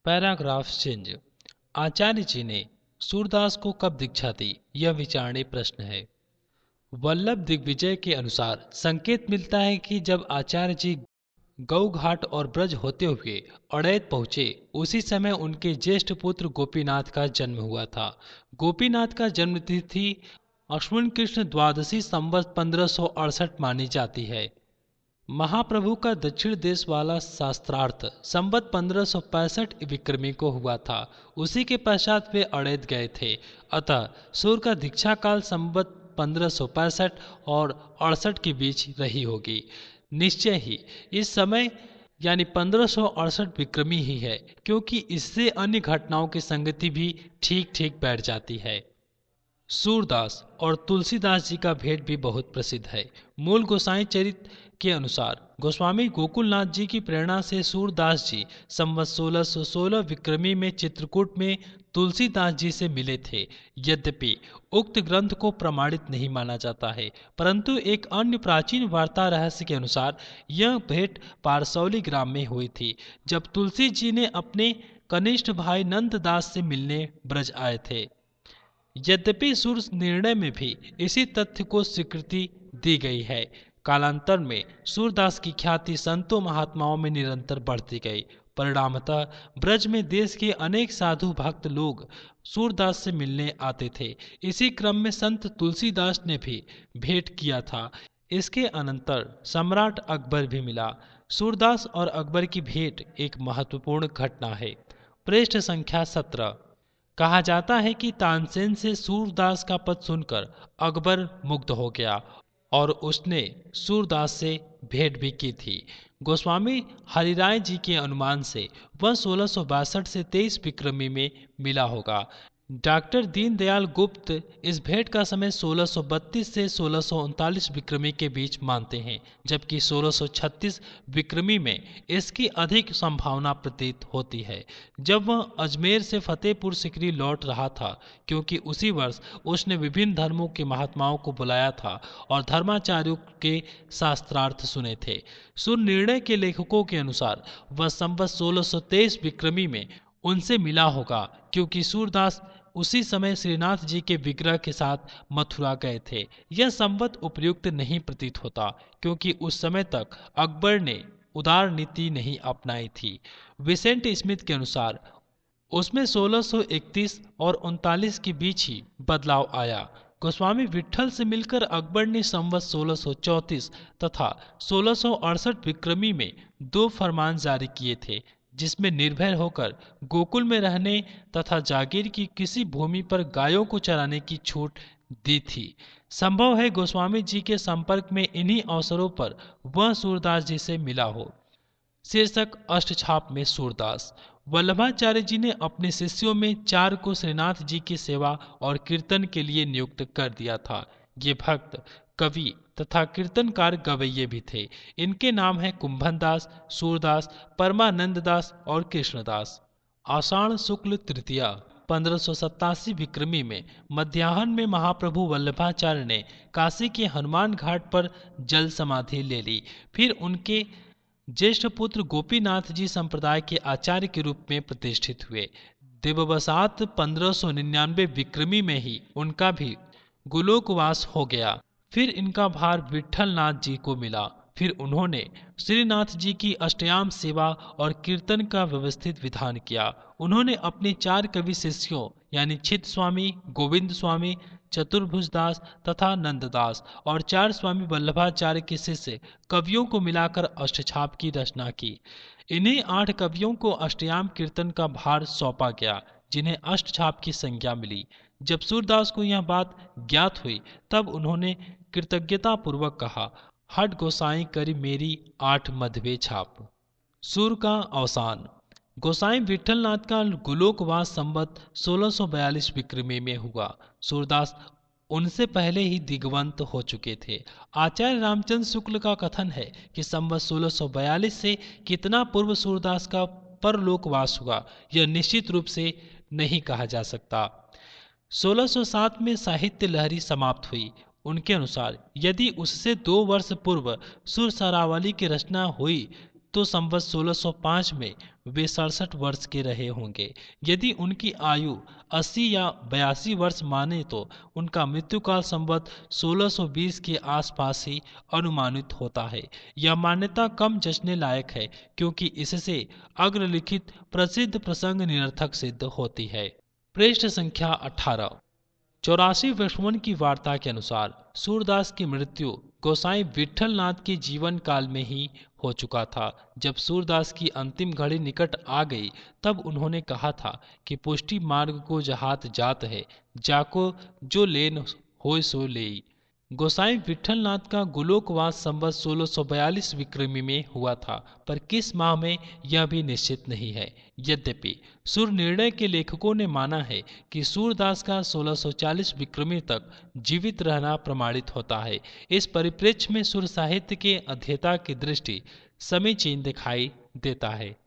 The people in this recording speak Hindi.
Paragraph change. आचार्य जी ने सूरदास को कब दीक्षा दी, यह विचारणीय प्रश्न है। वल्लभ दिग्विजय के अनुसार संकेत मिलता है कि जब आचार्य जी गौ घाट और ब्रज होते हुए अड़ैत पहुंचे, उसी समय उनके ज्येष्ठ पुत्र गोपीनाथ का जन्म हुआ था। गोपीनाथ का जन्म तिथि अश्विन कृष्ण द्वादशी संवत 1568 मानी जाती है। महाप्रभु का दक्षिण देश वाला शास्त्रार्थ संवत 1565 विक्रमी को हुआ था। उसी के पश्चात वे अड़ैत गए थे। अतः सूर्य का दीक्षा काल संवत 1565 और 68 के बीच रही होगी। निश्चय ही इस समय यानी 1568 विक्रमी ही है, क्योंकि इससे अन्य घटनाओं की संगति भी ठीक ठीक बैठ जाती है। सूरदास और तुलसीदास जी का भेंट भी बहुत प्रसिद्ध है। मूल गोसाई चरित के अनुसार गोस्वामी गोकुलनाथ जी की प्रेरणा से सूरदास जी संवत 1616 विक्रमी में चित्रकूट में तुलसीदास जी से मिले थे। यद्यपि उक्त ग्रंथ को प्रमाणित नहीं माना जाता है, परंतु एक अन्य प्राचीन वार्ता रहस्य के अनुसार यह भेंट पारसौली ग्राम में हुई थी, जब तुलसी जी ने अपने कनिष्ठ भाई नंददास से मिलने ब्रज आए थे। यद्यपि सूर्य निर्णय में भी इसी तथ्य को स्वीकृति दी गई है। कालांतर में सूरदास की ख्याति संतों महात्माओं में निरंतर बढ़ती गई। परिणामतः ब्रज में देश के अनेक साधु भक्त लोग सूरदास से मिलने आते थे। इसी क्रम में संत तुलसीदास ने भी भेंट किया था। इसके अनंतर सम्राट अकबर भी मिला। सूरदास और अकबर की भेंट एक महत्वपूर्ण घटना है। पृष्ठ संख्या 17। कहा जाता है कि तानसेन से सूरदास का पद सुनकर अकबर मुग्ध हो गया और उसने सूरदास से भेंट भी की थी। गोस्वामी हरिराय जी के अनुमान से वह 1662 से 23 विक्रमी में मिला होगा। डॉक्टर दीनदयाल गुप्त इस भेंट का समय 1632 से 1639 विक्रमी के बीच मानते हैं, जबकि 1636 विक्रमी में इसकी अधिक संभावना प्रतीत होती है, जब वह अजमेर से फतेहपुर सिकरी लौट रहा था, क्योंकि उसी वर्ष उसने विभिन्न धर्मों के महात्माओं को बुलाया था और धर्माचार्यों के शास्त्रार्थ सुने थे। सुनिर्णय के लेखकों के अनुसार वह संवत 1623 विक्रमी में उनसे मिला होगा, क्योंकि सूरदास उसी समय श्रीनाथ जी के विग्रह के साथ मथुरा गए थे। यह संवत उपयुक्त नहीं प्रतीत होता, क्योंकि उस समय तक अकबर ने उदार नीति नहीं अपनाई थी। विसेंट स्मिथ के अनुसार उसमें 1631 और 39 के बीच ही बदलाव आया। गोस्वामी विट्ठल से मिलकर अकबर ने संवत 1634 तथा 1668 विक्रमी में 2 फरमान जारी किए थे, जिसमें निर्भय होकर गोकुल में रहने तथा जागीर की किसी भूमि पर गायों को चराने की छूट दी थी। संभव है गोस्वामी जी के संपर्क में इन्हीं अवसरों पर वह सूरदास जी से मिला हो। शीर्षक अष्टछाप में सूरदास। वल्लभाचार्य जी ने अपने शिष्यों में 4 को श्रीनाथ जी की सेवा और कीर्तन के लिए नियुक्त कर दिया था। ये भक्त, कवि तथा कीर्तनकार गवैये भी थे। इनके नाम हैं कुंभनदास, सूरदास, परमानंददास और कृष्णदास। आषाढ़ शुक्ल तृतीया 1587 विक्रमी में मध्याह्न में महाप्रभु वल्लभाचार्य ने काशी के हनुमान घाट पर जल समाधि ले ली। फिर उनके ज्येष्ठ पुत्र गोपीनाथ जी संप्रदाय के आचार्य के रूप में प्रतिष्ठित हुए। देववसात 1599 विक्रमी में ही उनका भी गोलोकवास हो गया। फिर इनका भार विट्ठलनाथ जी को मिला। फिर उन्होंने श्रीनाथ जी की अष्टयाम सेवा और कीर्तन का व्यवस्थित विधान किया। उन्होंने अपने 4 कवि शिष्यों यानी छित स्वामी, गोविंद स्वामी, चतुर्भुजदास तथा नंददास और 4 स्वामी वल्लभाचार्य के शिष्य कवियों को मिलाकर अष्टछाप की रचना की। इन्हीं 8 कवियों को अष्टयाम कीर्तन का भार सौंपा गया, जिन्हें अष्टछाप की संज्ञा मिली। जब सूरदास को यह बात ज्ञात हुई, तब उन्होंने कृतज्ञता पूर्वक कहा, हट गोसाई करी मेरी 8 मधवे छाप। सूर का अवसान। गोसाई विट्ठलनाथ का गोलोकवास संवत 1642 विक्रमी में हुआ। सूरदास उनसे पहले ही दिग्वंत हो चुके थे। आचार्य रामचंद्र शुक्ल का कथन है कि संवत 1642 से कितना पूर्व सूरदास का परलोकवास हुआ, यह निश्चित रूप से नहीं कहा जा सकता। 1607 में साहित्य लहरी समाप्त हुई। उनके अनुसार यदि उससे 2 वर्ष पूर्व सुर सरावली की रचना हुई तो संवत 1605 में वे 67 वर्ष के रहे होंगे। यदि उनकी आयु 80 या 82 वर्ष माने तो उनका मृत्युकाल संवत 1620 के आसपास ही अनुमानित होता है। यह मान्यता कम जचने लायक है क्योंकि इससे अग्रलिखित प्रसिद्ध प्रसंग निरर्थक सिद्ध होती है। पृष्ठ संख्या 18। 84 विश्वमन की वार्ता के अनुसार सूरदास की मृत्यु गोसाई विट्ठल नाथ के जीवन काल में ही हो चुका था। जब सूरदास की अंतिम घड़ी निकट आ गई तब उन्होंने कहा था कि पुष्टि मार्ग को जहात जात है, जाको जो लेन होय सो लेई। गोसाई विट्ठल नाथ का गोलोकवास संवत 1642 विक्रमी में हुआ था, पर किस माह में यह भी निश्चित नहीं है। यद्यपि सूर निर्णय के लेखकों ने माना है कि सूरदास का 1640 विक्रमी तक जीवित रहना प्रमाणित होता है। इस परिप्रेक्ष्य में सुर साहित्य के अध्येता की दृष्टि समीचीन दिखाई देता है।